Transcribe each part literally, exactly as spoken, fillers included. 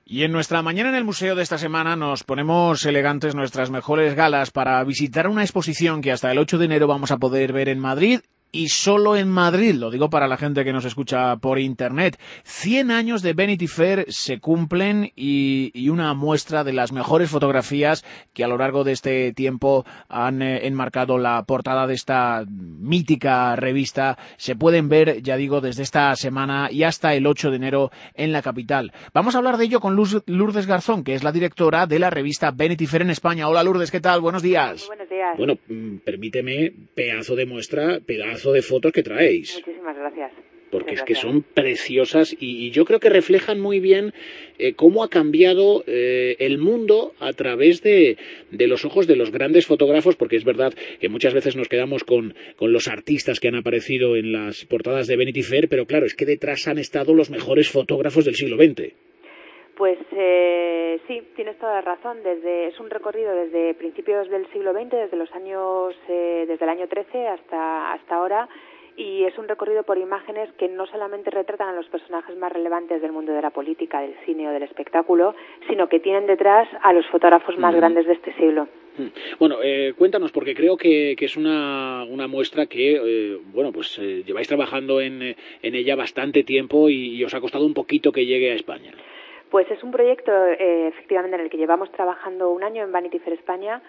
Y en nuestra mañana en el museo de esta semana nos ponemos elegantes, nuestras mejores galas, para visitar una exposición que hasta el ocho de enero vamos a poder ver en Madrid. Y solo en Madrid, lo digo para la gente que nos escucha por internet. cien años de Vanity Fair se cumplen y, y una muestra de las mejores fotografías que a lo largo de este tiempo han eh, enmarcado la portada de esta mítica revista se pueden ver, ya digo, desde esta semana y hasta el ocho de enero en la capital. Vamos a hablar de ello con Luz, Lourdes Garzón, que es la directora de la revista Vanity Fair en España. Hola Lourdes, ¿qué tal? Buenos días. Muy buenos días. Bueno, permíteme, pedazo de muestra, pedazo de fotos que traéis. Muchísimas gracias. Porque Muchas es que gracias. son preciosas y, y yo creo que reflejan muy bien eh, cómo ha cambiado eh, el mundo a través de, de los ojos de los grandes fotógrafos, porque es verdad que muchas veces nos quedamos con, con los artistas que han aparecido en las portadas de Vanity Fair, pero claro, es que detrás han estado los mejores fotógrafos del siglo veinte. Pues eh, sí, tienes toda la razón. Desde, es un recorrido desde principios del siglo veinte, desde los años, eh, desde el año trece hasta, hasta ahora, y es un recorrido por imágenes que no solamente retratan a los personajes más relevantes del mundo de la política, del cine o del espectáculo, sino que tienen detrás a los fotógrafos más mm. grandes de este siglo. Bueno, eh, cuéntanos, porque creo que, que es una, una muestra que, eh, bueno, pues eh, lleváis trabajando en, en ella bastante tiempo y, y os ha costado un poquito que llegue a España. Pues es un proyecto, eh, efectivamente, en el que llevamos trabajando un año en Vanity Fair España.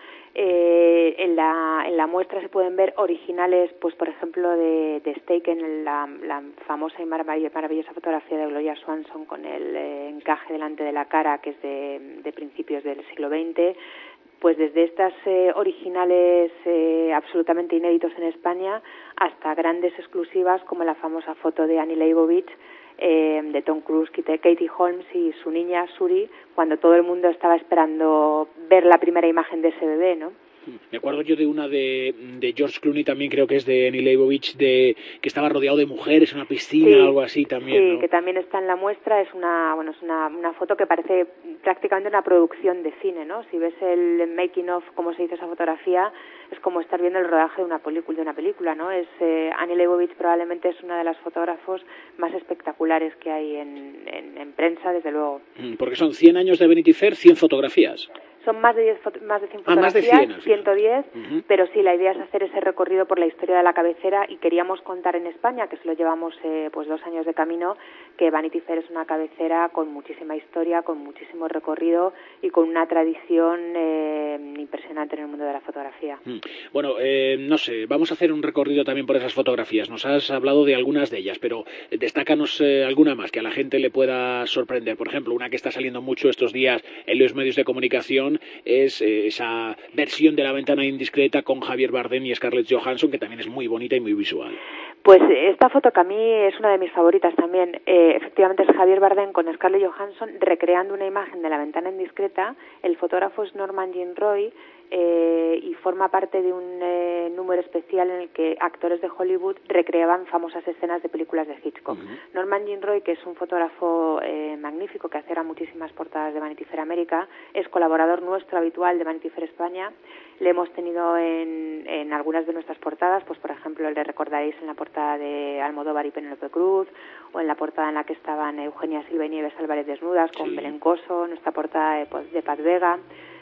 Eh, en la en la muestra se pueden ver originales, pues por ejemplo, de, de Staken, la, la famosa y maravillosa fotografía de Gloria Swanson con el eh, encaje delante de la cara, que es de, de principios del siglo veinte. Pues desde estas eh, originales eh, absolutamente inéditos en España hasta grandes exclusivas como la famosa foto de Annie Leibovitz, Eh, de Tom Cruise, Katie Holmes y su niña Suri, cuando todo el mundo estaba esperando ver la primera imagen de ese bebé, ¿no? Me acuerdo yo de una de, de George Clooney también, creo que es de Annie Leibovitz, de que estaba rodeado de mujeres en una piscina, sí, algo así también, sí, ¿no? que también está en la muestra. Es una, bueno, es una, una foto que parece prácticamente una producción de cine, ¿no? Si ves el making of, cómo se hizo esa fotografía, es como estar viendo el rodaje de una película, de una película, ¿no? Es eh, Annie Leibovitz probablemente es una de las fotógrafos más espectaculares que hay en, en, en prensa, desde luego. Porque son cien años de Vanity Fair, cien fotografías. Son más de, diez, más de cien ah, fotografías, más de cien, ciento diez, uh-huh. Pero sí, la idea es hacer ese recorrido por la historia de la cabecera y queríamos contar en España, que se lo llevamos eh, pues dos años de camino, que Vanity Fair es una cabecera con muchísima historia, con muchísimo recorrido y con una tradición eh, impresionante en el mundo de la fotografía. Mm. Bueno, eh, no sé, vamos a hacer un recorrido también por esas fotografías. Nos has hablado de algunas de ellas, pero destácanos eh, alguna más que a la gente le pueda sorprender. Por ejemplo, una que está saliendo mucho estos días en los medios de comunicación es eh, esa versión de La ventana indiscreta con Javier Bardem y Scarlett Johansson, que también es muy bonita y muy visual. Pues esta foto, que a mí es una de mis favoritas también, eh, efectivamente es Javier Bardem con Scarlett Johansson recreando una imagen de La ventana indiscreta. El fotógrafo es Norman Jean Roy eh, y forma parte de un eh, número especial en el que actores de Hollywood recreaban famosas escenas de películas de Hitchcock. Uh-huh. Norman Jean Roy, que es un fotógrafo eh, magnífico que hace muchísimas portadas de Vanity Fair América, es colaborador nuestro habitual de Vanity Fair España. Le hemos tenido en, en algunas de nuestras portadas, pues por ejemplo le recordaréis en la portada de Almodóvar y Penélope Cruz, o en la portada en la que estaban Eugenia Silva y Nieves Álvarez desnudas con sí. Belén Coso, nuestra portada de, de Paz Vega,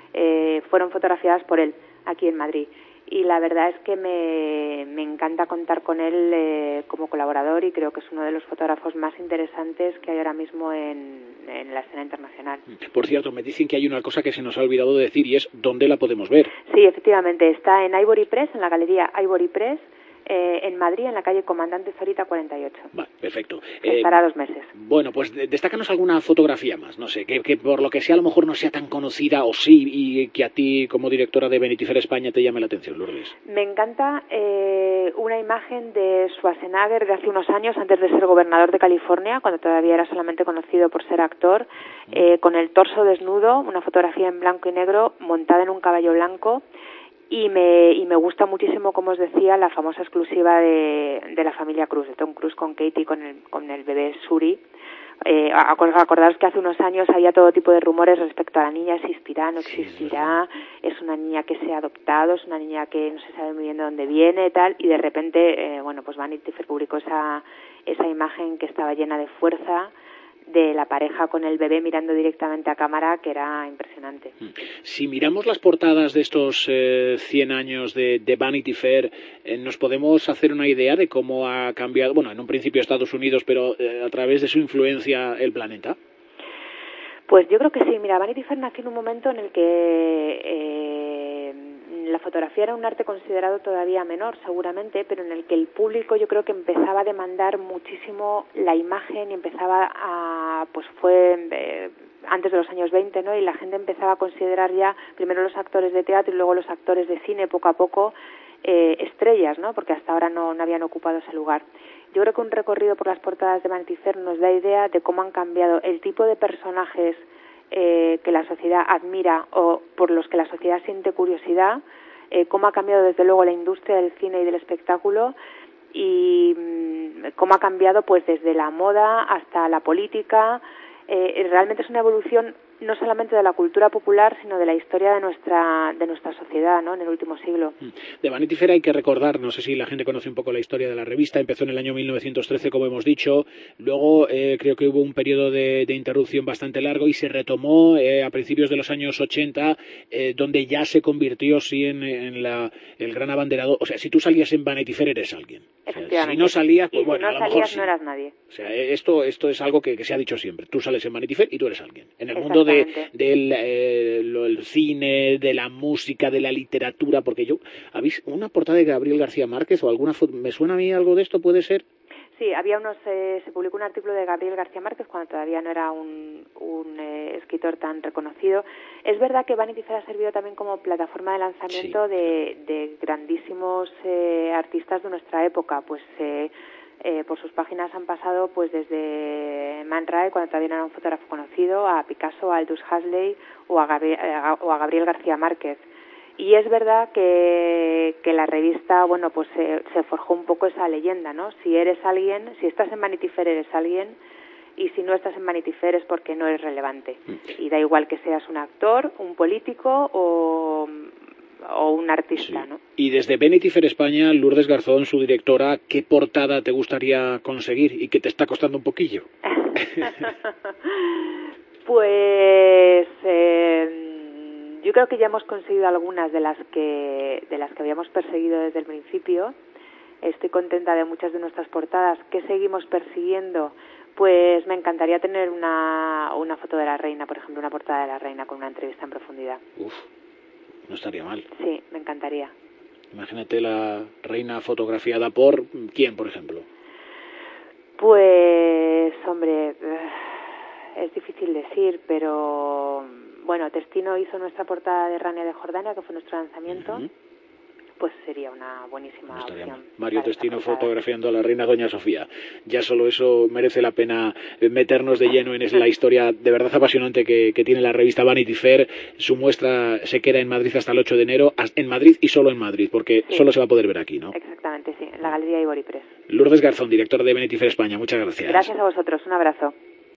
eh, fueron fotografiadas por él aquí en Madrid. Y la verdad es que me, me encanta contar con él eh, como colaborador, y creo que es uno de los fotógrafos más interesantes que hay ahora mismo en, en la escena internacional. Por cierto, me dicen que hay una cosa que se nos ha olvidado de decir, y es ¿dónde la podemos ver? Sí, efectivamente, está en Ivory Press, en la galería Ivory Press, eh, en Madrid, en la calle Comandante Zorita cuarenta y ocho. Vale, perfecto. Estará eh, dos meses. Bueno, pues destácanos alguna fotografía más, no sé, que, que por lo que sea a lo mejor no sea tan conocida, o sí, y que a ti como directora de Vanity Fair España te llame la atención, Lourdes. Me encanta eh, una imagen de Schwarzenegger de hace unos años, antes de ser gobernador de California, cuando todavía era solamente conocido por ser actor, eh, con el torso desnudo, una fotografía en blanco y negro, montada en un caballo blanco. Y me, y me gusta muchísimo, como os decía, la famosa exclusiva de, de la familia Cruz, de Tom Cruise con Katie, con el, con el bebé Suri. Eh, acordaros que hace unos años había todo tipo de rumores respecto a la niña, existirá, no existirá, sí, es una niña que se ha adoptado, es una niña que no se sabe muy bien de dónde viene, tal, y de repente, eh, bueno, pues Vanity Fair publicó esa, esa imagen que estaba llena de fuerza, de la pareja con el bebé mirando directamente a cámara, que era impresionante. Si miramos las portadas de estos eh, cien años de, de Vanity Fair, eh, nos podemos hacer una idea de cómo ha cambiado, bueno, en un principio Estados Unidos, pero eh, a través de su influencia el planeta. Pues yo creo que sí. Mira, Vanity Fair nació en un momento en el que eh, la fotografía era un arte considerado todavía menor, seguramente, pero en el que el público yo creo que empezaba a demandar muchísimo la imagen y empezaba a, pues fue eh, antes de los años veinte, ¿no? Y la gente empezaba a considerar ya primero los actores de teatro y luego los actores de cine, poco a poco, eh, estrellas, ¿no? Porque hasta ahora no, no habían ocupado ese lugar. Yo creo que un recorrido por las portadas de Vanity Fair nos da idea de cómo han cambiado el tipo de personajes eh, que la sociedad admira o por los que la sociedad siente curiosidad, eh, cómo ha cambiado desde luego la industria del cine y del espectáculo y mmm, cómo ha cambiado pues desde la moda hasta la política. Eh, realmente es una evolución no solamente de la cultura popular, sino de la historia de nuestra de nuestra sociedad, ¿no? En el último siglo. De Vanity Fair hay que recordar, no sé si la gente conoce un poco la historia de la revista, empezó en el año mil novecientos trece, como hemos dicho, luego eh, creo que hubo un periodo de, de interrupción bastante largo y se retomó eh, a principios de los años ochenta, eh, donde ya se convirtió, sí, en, en la, el gran abanderado. O sea, si tú salías en Vanity Fair eres alguien. O sea, si no salías, pues y bueno, si no a lo salías, mejor sí. No eras nadie. O sea, esto, esto es algo que, que se ha dicho siempre. Tú sales en Vanity Fair y tú eres alguien. En el mundo de, del eh, lo, el cine, de la música, de la literatura, porque yo, ¿habéis una portada de Gabriel García Márquez o alguna foto? ¿Me suena a mí algo de esto? ¿Puede ser? Sí, había unos, eh, se publicó un artículo de Gabriel García Márquez cuando todavía no era un, un eh, escritor tan reconocido. Es verdad que Vanity Fair ha servido también como plataforma de lanzamiento sí. de, de grandísimos eh, artistas de nuestra época, pues eh, eh, por sus páginas han pasado pues desde Man Ray, cuando todavía no era un fotógrafo conocido, a Picasso, a Aldous Huxley o a, Gabriel, eh, o a Gabriel García Márquez. Y es verdad que, que la revista, bueno, pues se, se forjó un poco esa leyenda, ¿no? Si eres alguien, si estás en Vanity Fair eres alguien, y si no estás en Vanity Fair es porque no eres relevante. Y da igual que seas un actor, un político o, o un artista, sí. ¿no? Y desde Vanity Fair España, Lourdes Garzón, su directora, ¿qué portada te gustaría conseguir y que te está costando un poquillo? Pues... Eh, yo creo que ya hemos conseguido algunas de las que de las que habíamos perseguido desde el principio. Estoy contenta de muchas de nuestras portadas. ¿Qué seguimos persiguiendo? Pues me encantaría tener una, una foto de la reina, por ejemplo, una portada de la reina con una entrevista en profundidad. Uf, no estaría mal. Sí, me encantaría. Imagínate la reina fotografiada por ¿quién, por ejemplo? Pues, hombre, es difícil decir, pero... Bueno, Testino hizo nuestra portada de Rania de Jordania, que fue nuestro lanzamiento. Uh-huh. Pues sería una buenísima no opción. Mal. Mario Testino fotografiando a la reina Doña Sofía. Ya solo eso merece la pena meternos de lleno en la historia de verdad apasionante que, que tiene la revista Vanity Fair. Su muestra se queda en Madrid hasta el ocho de enero, en Madrid y solo en Madrid, porque sí. Solo se va a poder ver aquí, ¿no? Exactamente, sí, en la Galería Ibori Press. Lourdes Garzón, directora de Vanity Fair España, muchas gracias. Gracias a vosotros, un abrazo.